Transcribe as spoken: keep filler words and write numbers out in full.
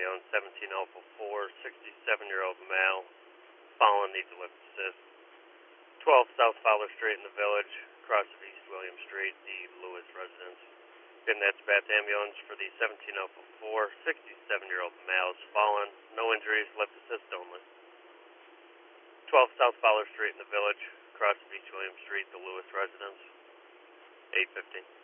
ambulance, seventeen Alpha four, sixty-seven-year-old male, fallen, needs a lift assist. twelve South Fowler Street in the Village, across of East William Street, the Lewis residence. Good dispatch ambulance for the seventeen Alpha four, sixty-seven-year-old male is fallen, no injuries, lift assist only. twelve South Fowler Street in the Village, across of East William Street, the Lewis residence, eight fifteen.